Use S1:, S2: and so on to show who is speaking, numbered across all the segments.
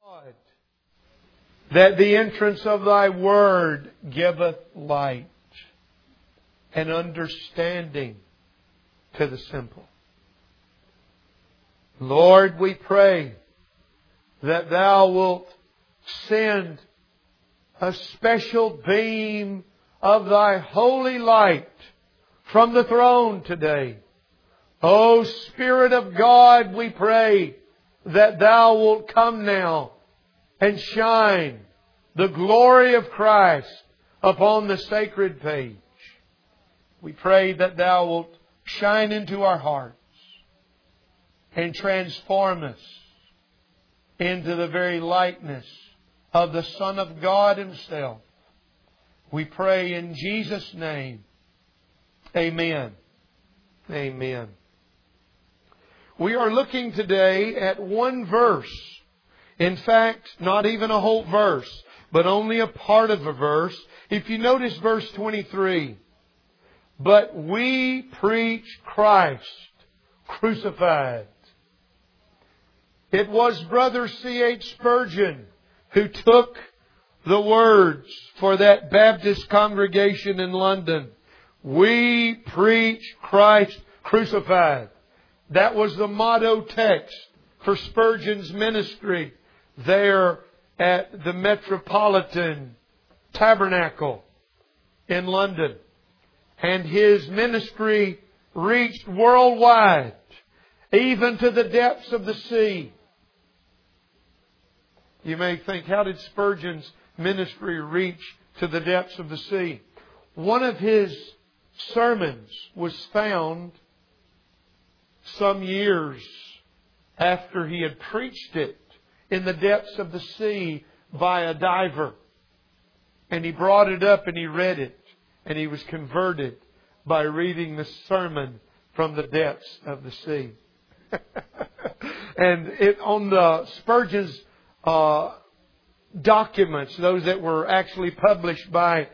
S1: God, that the entrance of Thy Word giveth light and understanding to the simple. Lord, we pray that Thou wilt send a special beam of Thy holy light from the throne today. O Spirit of God, we pray that Thou wilt come now and shine the glory of Christ upon the sacred page. We pray that Thou wilt shine into our hearts and transform us into the very likeness of the Son of God Himself. We pray in Jesus' name. Amen. Amen. We are looking today at one verse. In fact, not even a whole verse, but only a part of a verse. If you notice verse 23, but we preach Christ crucified. It was Brother C.H. Spurgeon who took the words for that Baptist congregation in London. We preach Christ crucified. That was the motto text for Spurgeon's ministry there at the Metropolitan Tabernacle in London. And his ministry reached worldwide, even to the depths of the sea. You may think, how did Spurgeon's ministry reach to the depths of the sea? One of his sermons was found some years after he had preached it in the depths of the sea by a diver. And he brought it up and he read it. And he was converted by reading the sermon from the depths of the sea. And on the Spurgeon's documents, those that were actually published by,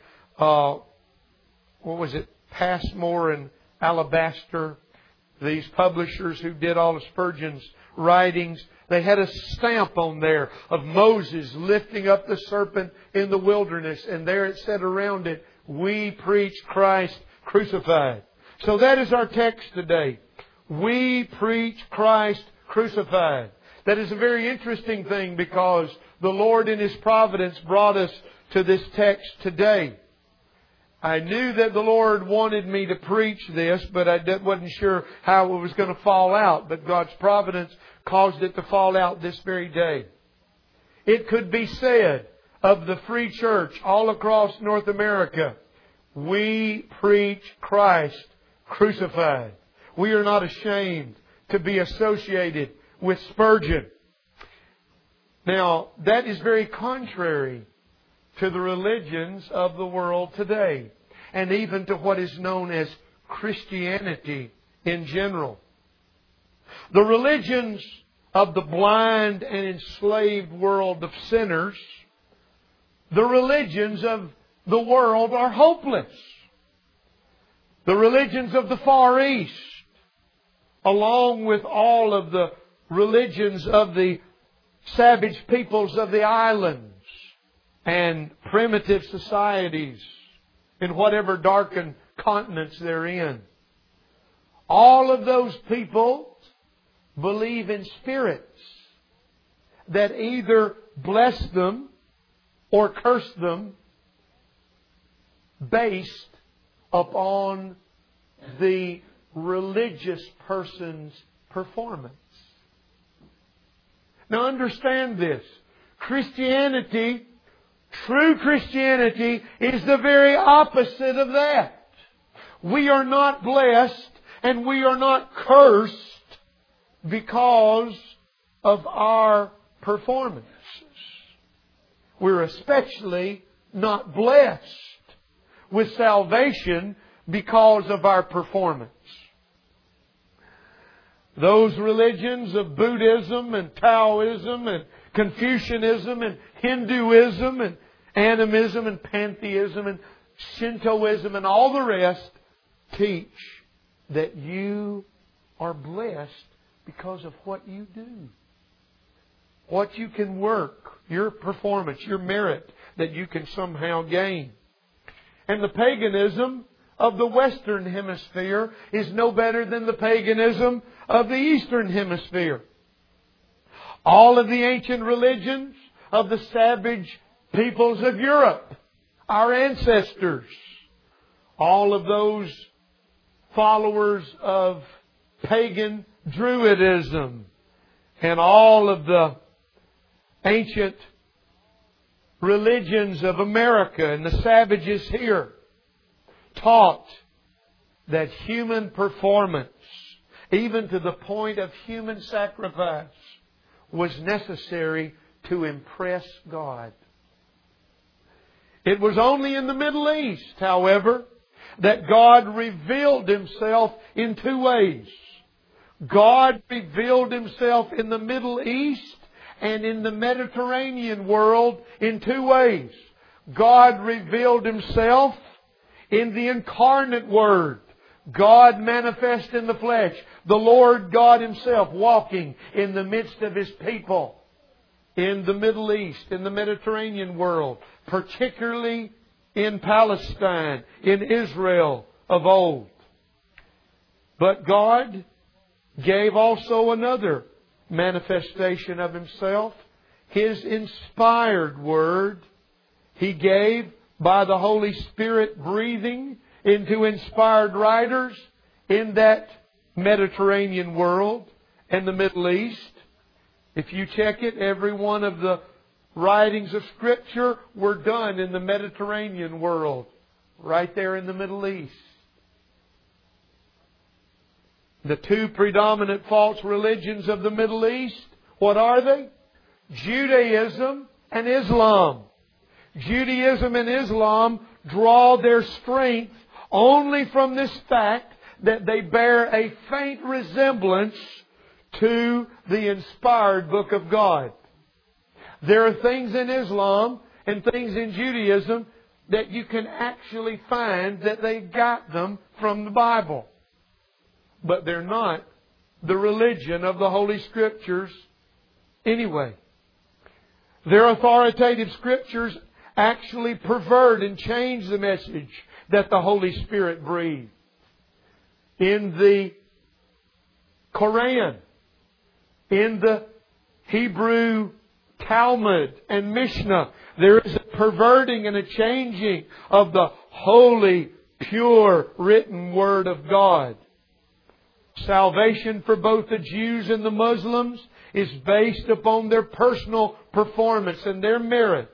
S1: Passmore and Alabaster, these publishers who did all of Spurgeon's writings, they had a stamp on there of Moses lifting up the serpent in the wilderness. And there it said around it, we preach Christ crucified. So that is our text today. We preach Christ crucified. That is a very interesting thing because the Lord in His providence brought us to this text today. I knew that the Lord wanted me to preach this, but I wasn't sure how it was going to fall out. But God's providence caused it to fall out this very day. It could be said of the Free Church all across North America, we preach Christ crucified. We are not ashamed to be associated with Spurgeon. Now, that is very contrary to the religions of the world today, and even to what is known as Christianity in general. The religions of the blind and enslaved world of sinners, the religions of the world are hopeless. The religions of the Far East, along with all of the religions of the savage peoples of the islands and primitive societies in whatever darkened continents they're in. All of those people believe in spirits that either bless them or curse them based upon the religious person's performance. Now understand this. Christianity, true Christianity, is the very opposite of that. We are not blessed and we are not cursed because of our performances. We're especially not blessed with salvation because of our performance. Those religions of Buddhism and Taoism and Confucianism and Hinduism and Animism and Pantheism and Shintoism and all the rest teach that you are blessed because of what you do. what you can work, your performance, your merit that you can somehow gain. And the paganism of the Western Hemisphere is no better than the paganism of the Eastern Hemisphere. All of the ancient religions of the savage peoples of Europe, our ancestors, all of those followers of pagan Druidism, and all of the ancient religions of America and the savages here taught that human performance, even to the point of human sacrifice, was necessary to impress God. It was only in the Middle East, however, that God revealed Himself in two ways. God revealed Himself in the Middle East and in the Mediterranean world in two ways. God revealed Himself in the incarnate Word, God manifest in the flesh, the Lord God Himself walking in the midst of His people in the Middle East, in the Mediterranean world, particularly in Palestine, in Israel of old. But God gave also another manifestation of Himself, His inspired Word. He gave by the Holy Spirit breathing into inspired writers in that Mediterranean world and the Middle East. If you check it, every one of the writings of Scripture were done in the Mediterranean world, right there in the Middle East. The two predominant false religions of the Middle East, what are they? Judaism and Islam. Judaism and Islam draw their strength only from this fact that they bear a faint resemblance to the inspired Book of God. There are things in Islam and things in Judaism that you can actually find that they got them from the Bible. But they're not the religion of the Holy Scriptures anyway. Their authoritative Scriptures actually pervert and change the message that the Holy Spirit breathed. In the Koran, in the Hebrew Talmud and Mishnah, there is a perverting and a changing of the holy, pure, written Word of God. Salvation for both the Jews and the Muslims is based upon their personal performance and their merit.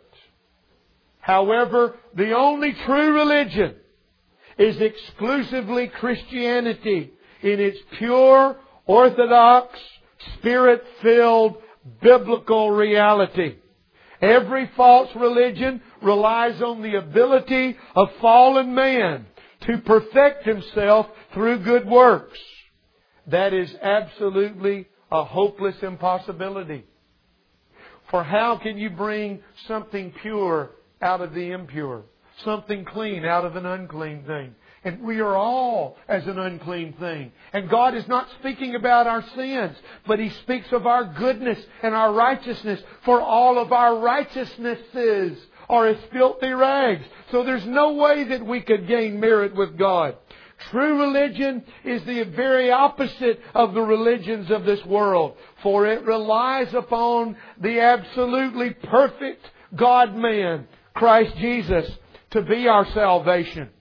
S1: However, the only true religion is exclusively Christianity in its pure, orthodox, Spirit-filled, biblical reality. Every false religion relies on the ability of fallen man to perfect himself through good works. That is absolutely a hopeless impossibility. For how can you bring something pure out of the impure? Something clean out of an unclean thing? And we are all as an unclean thing. And God is not speaking about our sins, but He speaks of our goodness and our righteousness. For all of our righteousnesses are as filthy rags. So there's no way that we could gain merit with God. True religion is the very opposite of the religions of this world, for it relies upon the absolutely perfect God-man, Christ Jesus, to be our salvation.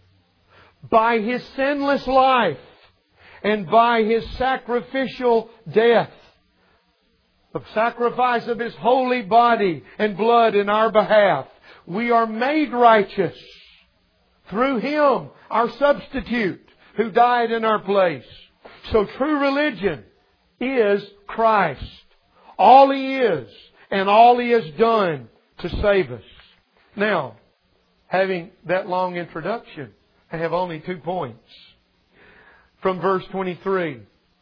S1: By His sinless life and by His sacrificial death, the sacrifice of His holy body and blood in our behalf, we are made righteous through Him, our substitute, who died in our place. So true religion is Christ. All He is and all He has done to save us. Now, having that long introduction, I have only 2 points. From verse 23.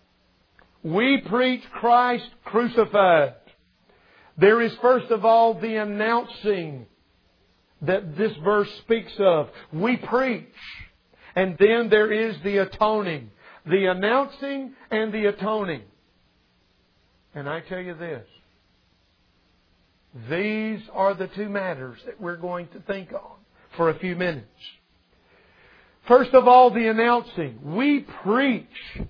S1: We preach Christ crucified. There is first of all the announcing that this verse speaks of. We preach. And then there is the atoning. The announcing and the atoning. And I tell you this. These are the two matters that we're going to think on for a few minutes. First of all, the announcing. We preach.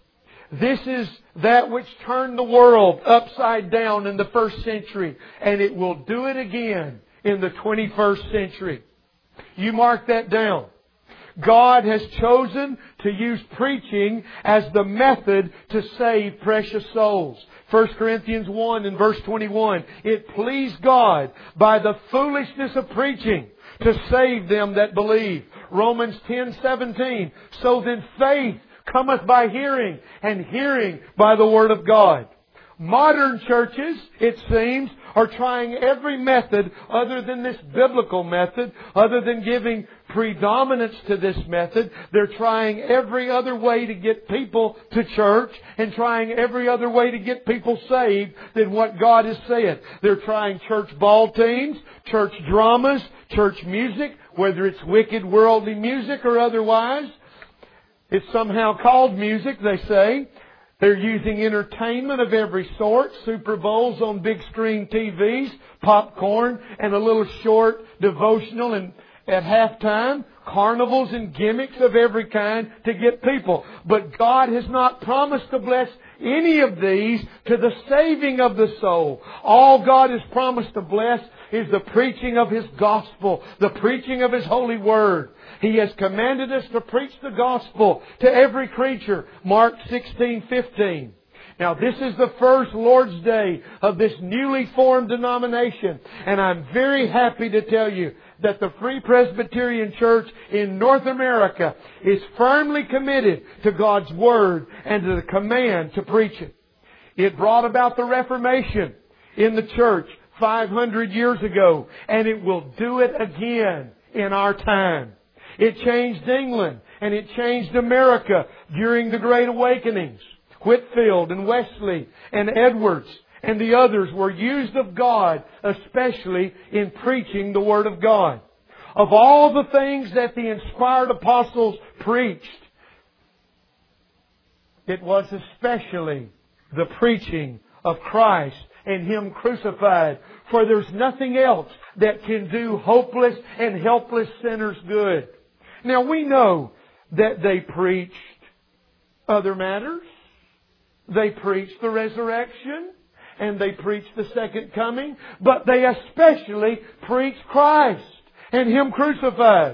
S1: This is that which turned the world upside down in the first century, and it will do it again in the 21st century. You mark that down. God has chosen to use preaching as the method to save precious souls. 1 Corinthians 1 and verse 21. It pleased God by the foolishness of preaching to save them that believe. Romans 10:17. So then faith cometh by hearing, and hearing by the Word of God. Modern churches, it seems, are trying every method other than this biblical method, other than giving predominance to this method. They're trying every other way to get people to church and trying every other way to get people saved than what God has said. They're trying church ball teams, church dramas, church music, whether it's wicked worldly music or otherwise. It's somehow called music, they say. They're using entertainment of every sort, Super Bowls on big screen TVs, popcorn, and a little short devotional at halftime, carnivals and gimmicks of every kind to get people. But God has not promised to bless any of these to the saving of the soul. All God has promised to bless is the preaching of His gospel, the preaching of His holy word. He has commanded us to preach the gospel to every creature. Mark 16:15. Now this is the first Lord's Day of this newly formed denomination. And I'm very happy to tell you that the Free Presbyterian Church in North America is firmly committed to God's Word and to the command to preach it. It brought about the Reformation in the church 500 years ago, and it will do it again in our time. It changed England, and it changed America during the Great Awakenings. Whitfield and Wesley and Edwards and the others were used of God, especially in preaching the Word of God. Of all the things that the inspired apostles preached, it was especially the preaching of Christ and Him crucified. For there's nothing else that can do hopeless and helpless sinners good. Now we know that they preached other matters. They preached the resurrection and they preached the second coming, but they especially preached Christ and Him crucified.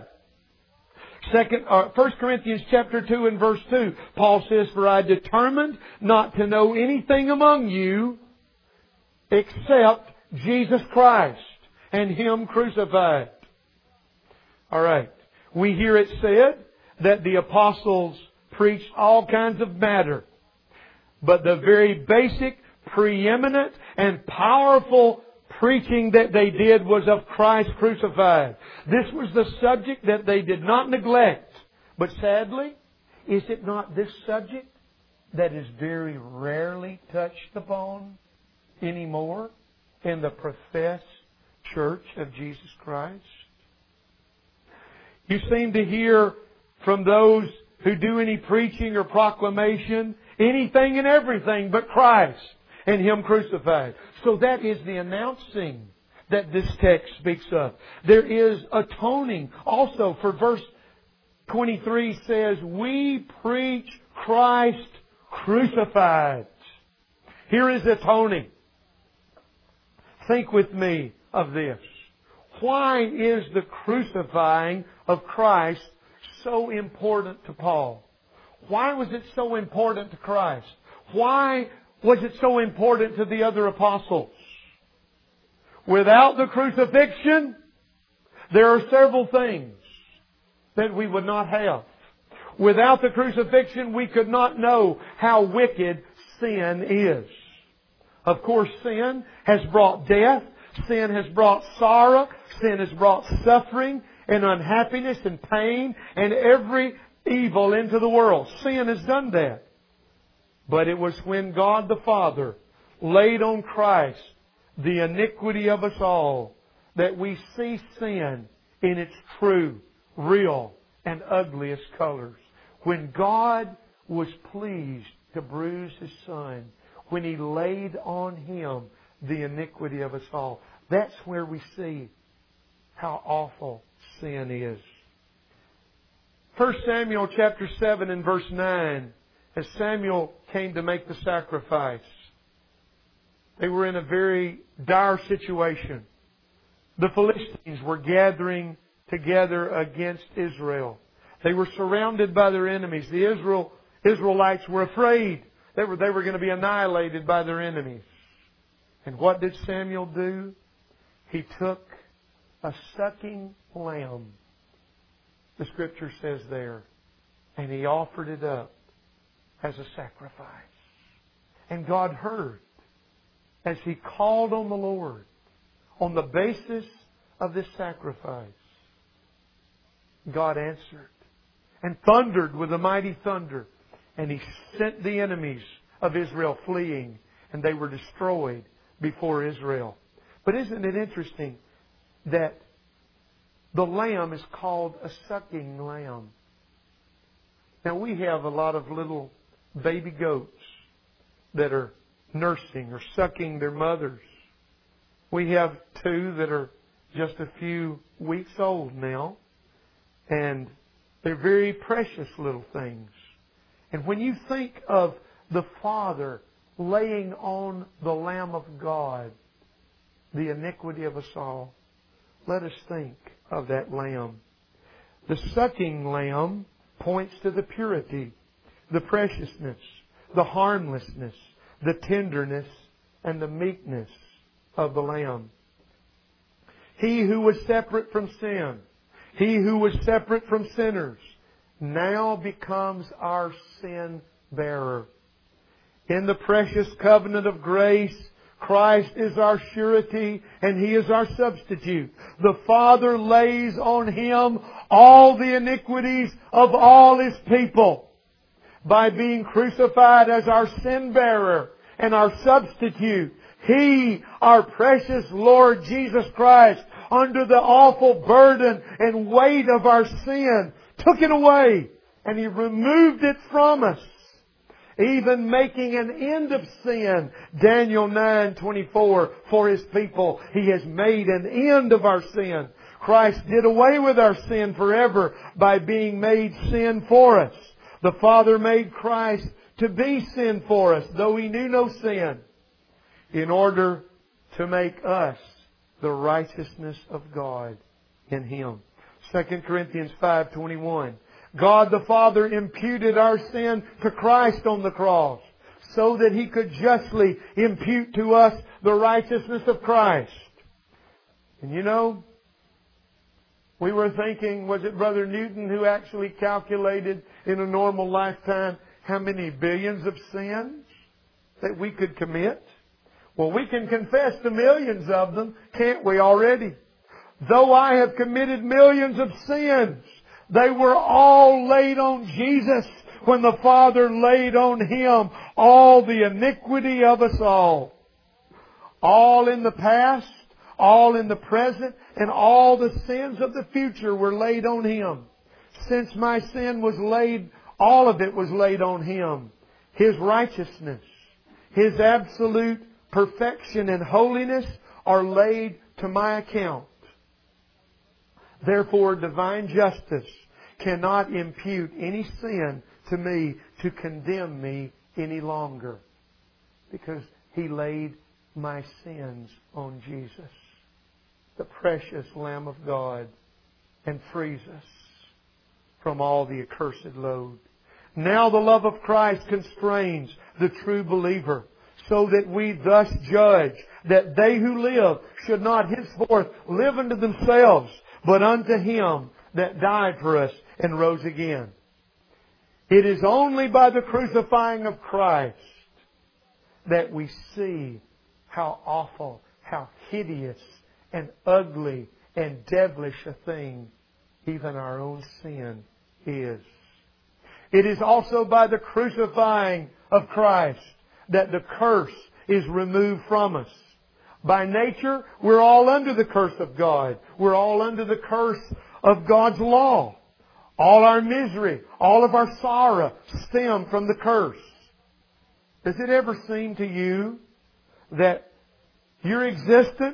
S1: 1 Corinthians chapter 2 and verse 2, Paul says, For I determined not to know anything among you except Jesus Christ and Him crucified. Alright. We hear it said that the apostles preached all kinds of matter. But the very basic, preeminent, and powerful preaching that they did was of Christ crucified. This was the subject that they did not neglect. But sadly, is it not this subject that is very rarely touched upon anymore in the professed Church of Jesus Christ? You seem to hear from those who do any preaching or proclamation anything and everything but Christ and Him crucified. So that is the announcing that this text speaks of. There is atoning also, for verse 23 says, We preach Christ crucified. Here is atoning. Think with me of this. Why is the crucifying of Christ so important to Paul? Why was it so important to Christ? Why was it so important to the other apostles? Without the crucifixion, there are several things that we would not have. Without the crucifixion, we could not know how wicked sin is. Of course, sin has brought death. Sin has brought sorrow. Sin has brought suffering and unhappiness and pain and every evil into the world. Sin has done that. But it was when God the Father laid on Christ the iniquity of us all that we see sin in its true, real, and ugliest colors. When God was pleased to bruise His Son, when He laid on Him the iniquity of us all. That's where we see how awful sin is. 1 Samuel chapter 7 and verse 9, as Samuel came to make the sacrifice, they were in a very dire situation. The Philistines were gathering together against Israel. They were surrounded by their enemies. The Israelites were afraid. They were going to be annihilated by their enemies. And what did Samuel do? He took a sucking lamb, the Scripture says there, and he offered it up as a sacrifice. And God heard as he called on the Lord on the basis of this sacrifice. God answered and thundered with a mighty thunder, and He sent the enemies of Israel fleeing, and they were destroyed before Israel. But isn't it interesting that the lamb is called a sucking lamb? Now we have a lot of little baby goats that are nursing or sucking their mothers. We have two that are just a few weeks old now, and they're very precious little things. And when you think of the Father laying on the Lamb of God the iniquity of us all, let us think of that lamb. The sucking lamb points to the purity, the preciousness, the harmlessness, the tenderness, and the meekness of the lamb. He who was separate from sin, He who was separate from sinners, now becomes our sin bearer. In the precious covenant of grace, Christ is our surety and He is our substitute. The Father lays on Him all the iniquities of all His people. By being crucified as our sin bearer and our substitute, He, our precious Lord Jesus Christ, under the awful burden and weight of our sin, took it away and He removed it from us, even making an end of sin. Daniel 9:24, for His people He has made an end of our sin. Christ did away with our sin forever by being made sin for us. The Father made Christ to be sin for us, though He knew no sin, in order to make us the righteousness of God in Him. 2 Corinthians 5:21. God the Father imputed our sin to Christ on the cross, so that He could justly impute to us the righteousness of Christ. And you know, we were thinking, was it Brother Newton who actually calculated in a normal lifetime how many billions of sins that we could commit? Well, we can confess to millions of them, can't we already? Though I have committed millions of sins, they were all laid on Jesus when the Father laid on Him all the iniquity of us all. All in the past, all in the present, and all the sins of the future were laid on Him. Since my sin was laid, all of it was laid on Him. His righteousness, His absolute perfection and holiness are laid to my account. Therefore, divine justice cannot impute any sin to me to condemn me any longer, because He laid my sins on Jesus, the precious Lamb of God, and frees us from all the accursed load. Now the love of Christ constrains the true believer, so that we thus judge that they who live should not henceforth live unto themselves, but unto Him that died for us and rose again. It is only by the crucifying of Christ that we see how awful, how hideous and ugly and devilish a thing even our own sin is. It is also by the crucifying of Christ that the curse is removed from us. By nature, we're all under the curse of God. We're all under the curse of God's law. All our misery, all of our sorrow stem from the curse. Does it ever seem to you that your existence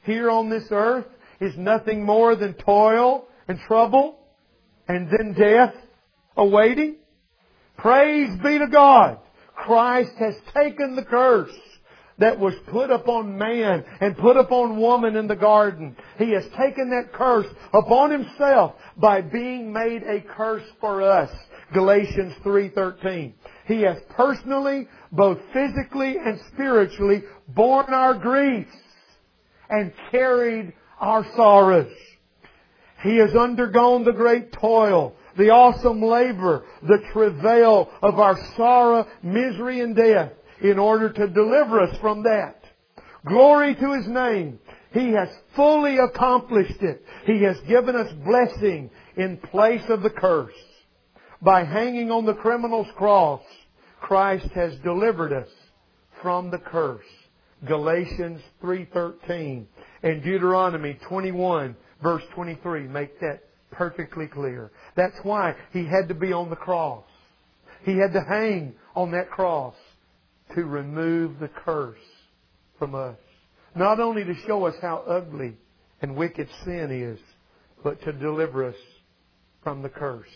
S1: here on this earth is nothing more than toil and trouble and then death awaiting? Praise be to God! Christ has taken the curse that was put upon man and put upon woman in the garden. He has taken that curse upon Himself by being made a curse for us. Galatians 3:13. He has personally, both physically and spiritually, borne our griefs and carried our sorrows. He has undergone the great toil, the awesome labor, the travail of our sorrow, misery, and death in order to deliver us from that. Glory to His name. He has fully accomplished it. He has given us blessing in place of the curse. By hanging on the criminal's cross, Christ has delivered us from the curse. Galatians 3:13 and Deuteronomy 21 verse 23 make that perfectly clear. That's why He had to be on the cross. He had to hang on that cross to remove the curse from us. Not only to show us how ugly and wicked sin is, but to deliver us from the curse.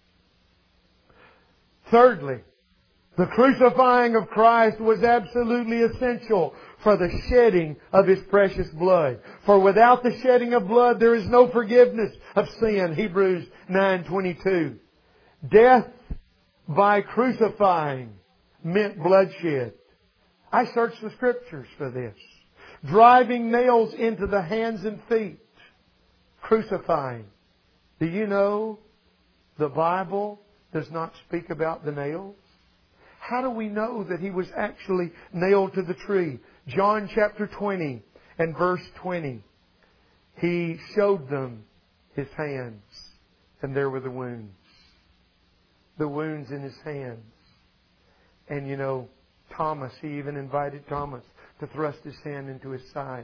S1: Thirdly, the crucifying of Christ was absolutely essential for the shedding of His precious blood. For without the shedding of blood, there is no forgiveness of sin. Hebrews 9:22. Death by crucifying meant bloodshed. I searched the Scriptures for this. Driving nails into the hands and feet. Crucifying. Do you know the Bible does not speak about the nails? How do we know that He was actually nailed to the tree? John chapter 20 and verse 20. He showed them His hands, and there were the wounds. The wounds in His hands. And you know, Thomas, He even invited Thomas to thrust his hand into His side.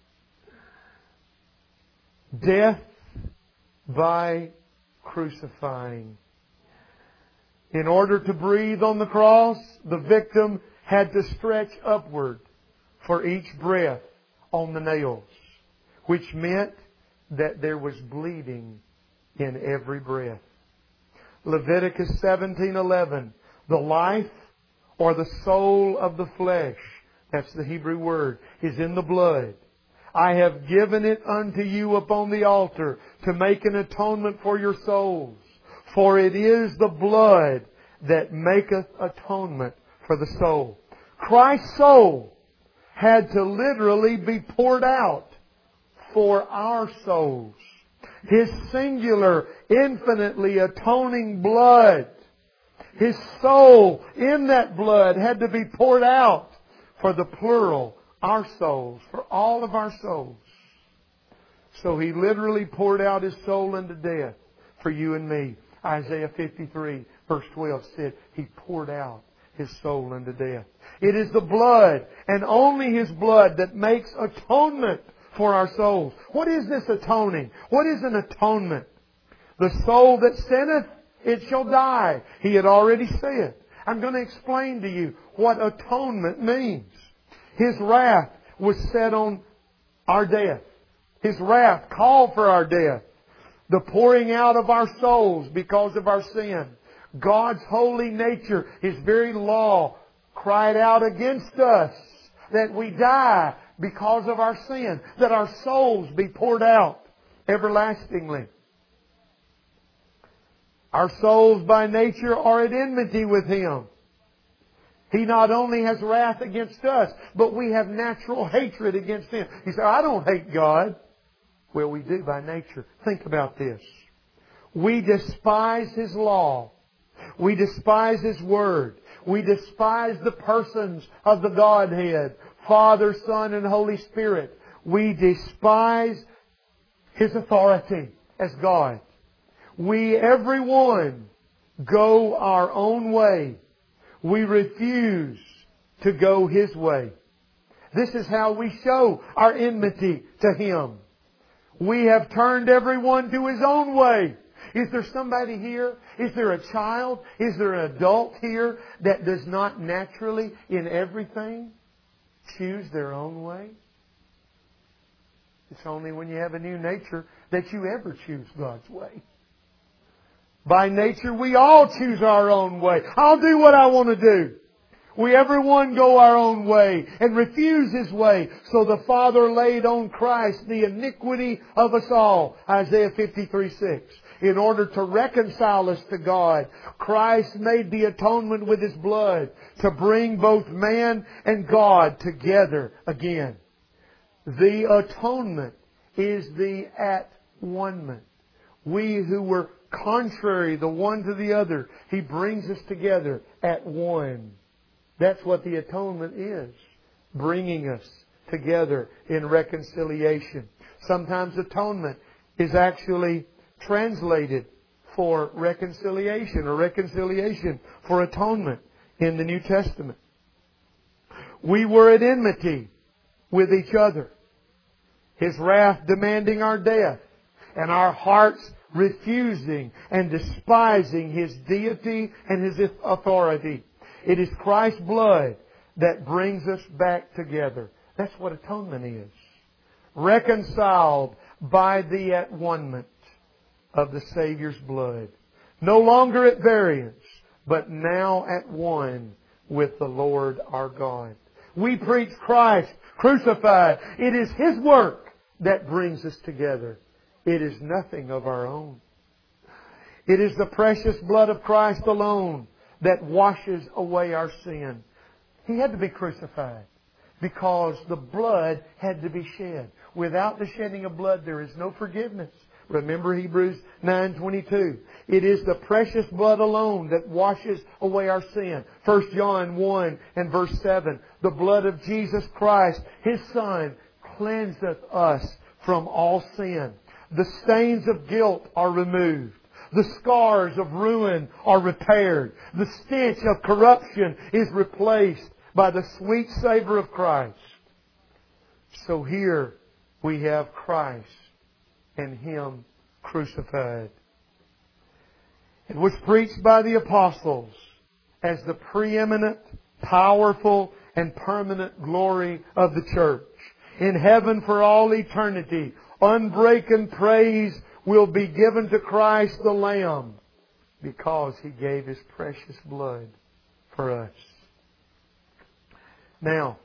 S1: Death by crucifying. In order to breathe on the cross, the victim had to stretch upward for each breath on the nails, which meant that there was bleeding in every breath. Leviticus 17:11, the life or the soul of the flesh, that's the Hebrew word, is in the blood. I have given it unto you upon the altar to make an atonement for your souls. For it is the blood that maketh atonement for the soul. Christ's soul had to literally be poured out for our souls. His singular, infinitely atoning blood, His soul in that blood had to be poured out for the plural, our souls, for all of our souls. So He literally poured out His soul into death for you and me. Isaiah 53 verse 12 said He poured out His soul unto death. It is the blood, and only His blood, that makes atonement for our souls. What is this atoning? What is an atonement? The soul that sinneth, it shall die. He had already said. I'm going to explain to you what atonement means. His wrath was set on our death. His wrath called for our death. The pouring out of our souls because of our sin. God's holy nature, His very law, cried out against us that we die because of our sin, that our souls be poured out everlastingly. Our souls by nature are at enmity with Him. He not only has wrath against us, but we have natural hatred against Him. You say, I don't hate God. Well, we do by nature. Think about this. We despise His law. We despise His Word. We despise the persons of the Godhead, Father, Son, and Holy Spirit. We despise His authority as God. We, everyone, go our own way. We refuse to go His way. This is how we show our enmity to Him. We have turned everyone to his own way. Is there somebody here? Is there a child? Is there an adult here that does not naturally, in everything, choose their own way? It's only when you have a new nature that you ever choose God's way. By nature, we all choose our own way. I'll do what I want to do. We everyone go our own way and refuse His way. So the Father laid on Christ the iniquity of us all. Isaiah 53:6. In order to reconcile us to God, Christ made the atonement with His blood to bring both man and God together again. The atonement is the at-one-ment. We who were contrary the one to the other, He brings us together at one. That's what the atonement is. Bringing us together in reconciliation. Sometimes atonement is actually translated for reconciliation or reconciliation for atonement in the New Testament. We were at enmity with each other. His wrath demanding our death and our hearts refusing and despising His deity and His authority. It is Christ's blood that brings us back together. That's what atonement is. Reconciled by the at-one-ment of the Savior's blood. No longer at variance, but now at one with the Lord our God. We preach Christ crucified. It is His work that brings us together. It is nothing of our own. It is the precious blood of Christ alone that washes away our sin. He had to be crucified because the blood had to be shed. Without the shedding of blood, there is no forgiveness. Remember Hebrews 9:22. It is the precious blood alone that washes away our sin. 1 John 1 and verse 7. The blood of Jesus Christ, His Son, cleanseth us from all sin. The stains of guilt are removed. The scars of ruin are repaired. The stench of corruption is replaced by the sweet savor of Christ. So here we have Christ and Him crucified. It was preached by the apostles as the preeminent, powerful, and permanent glory of the church. In heaven for all eternity, unbroken praise will be given to Christ the Lamb because He gave His precious blood for us. Now,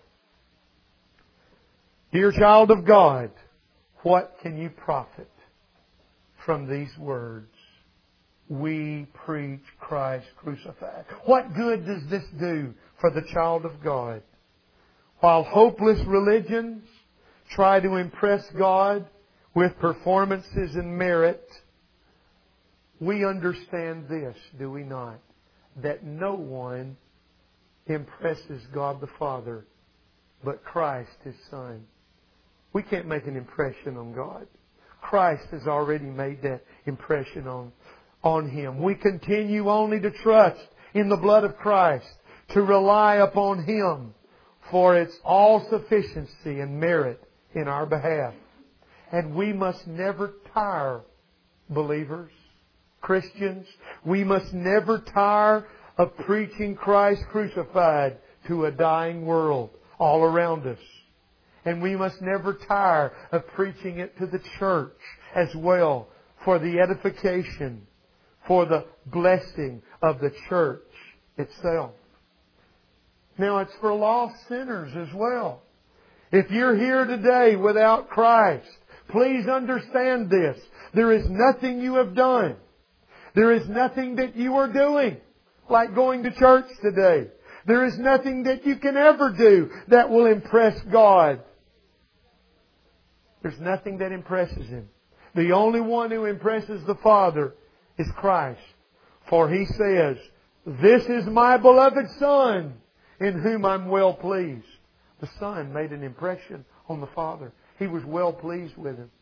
S1: dear child of God, what can you profit from these words? We preach Christ crucified. What good does this do for the child of God? While hopeless religions try to impress God with performances and merit, we understand this, do we not? That no one impresses God the Father but Christ, His Son. We can't make an impression on God. Christ has already made that impression on Him. We continue only to trust in the blood of Christ, to rely upon Him for its all sufficiency and merit in our behalf. And we must never tire, believers, Christians. We must never tire of preaching Christ crucified to a dying world all around us. And we must never tire of preaching it to the church as well for the edification, for the blessing of the church itself. Now it's for lost sinners as well. If you're here today without Christ, please understand this. There is nothing you have done. There is nothing that you are doing, like going to church today. There is nothing that you can ever do that will impress God. There's nothing that impresses Him. The only one who impresses the Father is Christ. For He says, "This is my beloved Son, in whom I'm well pleased." The Son made an impression on the Father. He was well pleased with Him.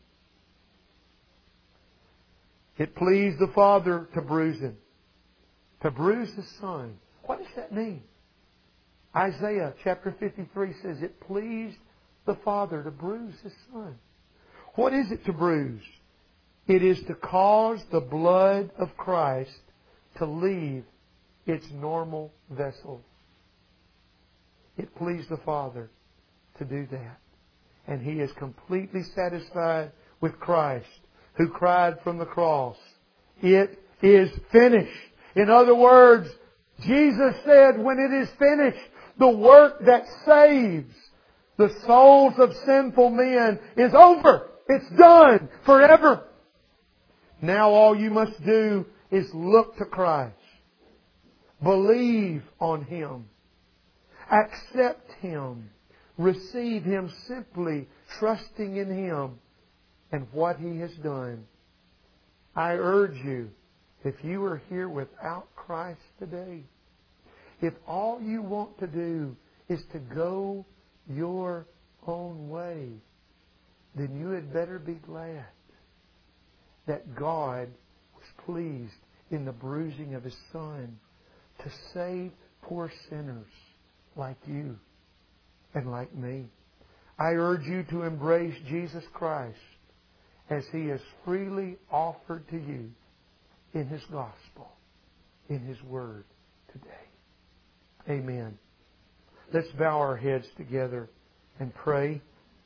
S1: It pleased the Father to bruise Him. To bruise the Son. What does that mean? Isaiah chapter 53 says it pleased the Father to bruise His Son. What is it to bruise? It is to cause the blood of Christ to leave its normal vessels. It pleased the Father to do that. And he is completely satisfied with Christ, who cried from the cross, "It is finished." In other words, Jesus said, when it is finished, the work that saves the souls of sinful men is over. It's done forever. Now all you must do is look to Christ. Believe on Him. Accept Him. Receive Him simply trusting in Him and what He has done. I urge you, if you are here without Christ today, if all you want to do is to go your own way, then you had better be glad that God was pleased in the bruising of His Son to save poor sinners like you and like me. I urge you to embrace Jesus Christ as He has freely offered to you in His gospel, in His Word today. Amen. Let's bow our heads together and pray.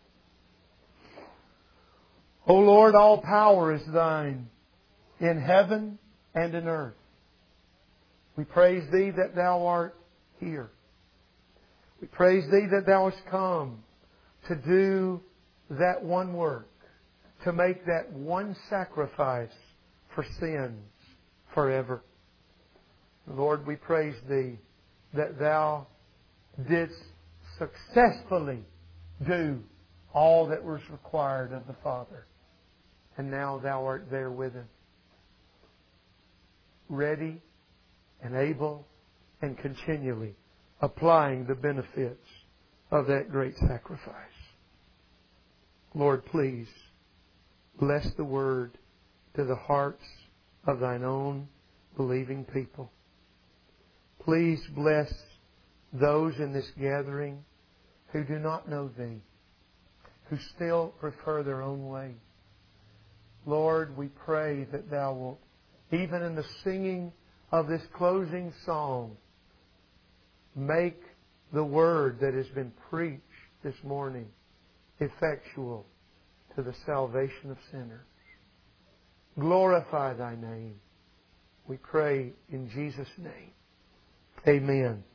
S1: O Lord, all power is Thine in heaven and in earth. We praise Thee that Thou art here. We praise Thee that Thou hast come to do that one work, to make that one sacrifice for sins forever. Lord, we praise Thee that Thou didst successfully do all that was required of the Father. And now Thou art there with Him, ready and able and continually applying the benefits of that great sacrifice. Lord, please bless the Word to the hearts of Thine own believing people. Please bless those in this gathering who do not know Thee, who still prefer their own way. Lord, we pray that Thou wilt, even in the singing of this closing song, make the Word that has been preached this morning effectual to the salvation of sinners. Glorify Thy name. We pray in Jesus' name. Amen.